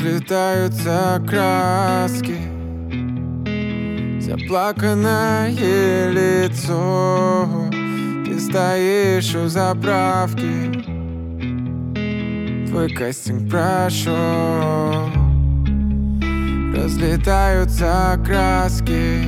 Разлетаются краски, заплаканное лицо. Ты стоишь у заправки, твой кастинг прошел. Разлетаются краски,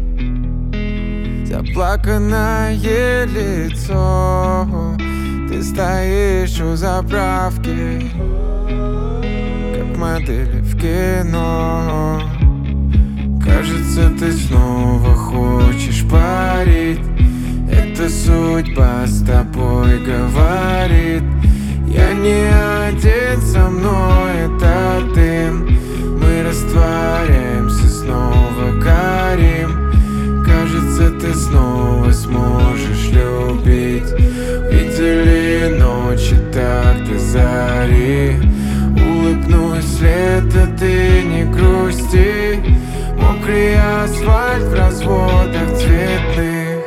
заплаканное лицо. Ты стоишь у заправки, как модели в кино. Кажется, ты снова хочешь парить. Эта судьба с тобой говорит: я не один, со мной это дым. Мы растворяемся, снова горим. Кажется, ты снова сможешь любить. Видели ночи так до зари. Улыбнусь, лето, ты не грусти. Мокрый асфальт в разводах цветных.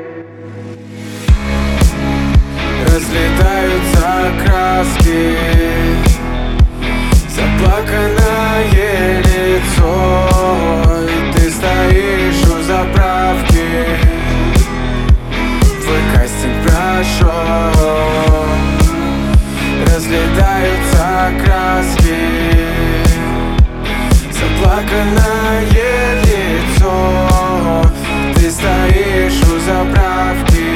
Разлетаются краски, заплаканное лицо. И ты стоишь у заправки, твой кастинг прошел. Разлетаются краски, заплаканное лицо. Ты стоишь у заправки,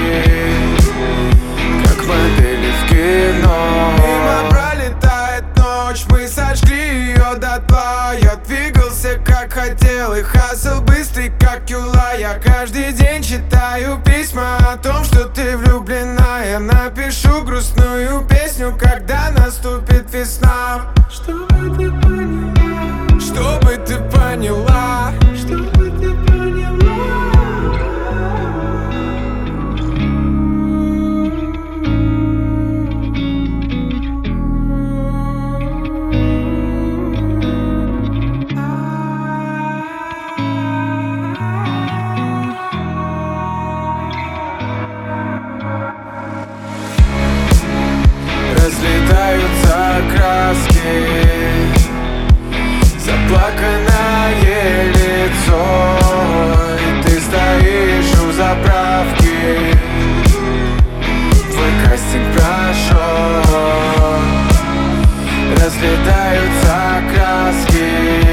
как модели в кино. Мимо пролетает ночь, мы сожгли ее дотла. Я двигался как хотел и хасл быстрый как юла. Я каждый день читаю письма о том, что ты влюблена. Я напишу грустную песню, когда наступит весна. Чтобы ты поняла, чтобы ты поняла, чтобы ты поняла. Разлетаются краски, заплаканное лицо. И ты стоишь у заправки, твой кастинг прошел. Разлетаются краски,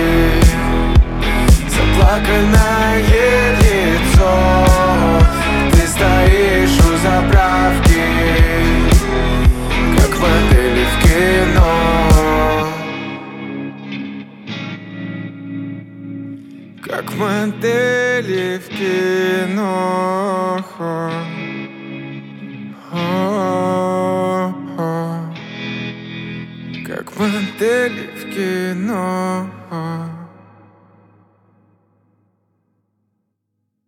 заплаканное лицо. Ты стоишь у заправки, как модели в кино. Как модели в кино. Как модели в кино.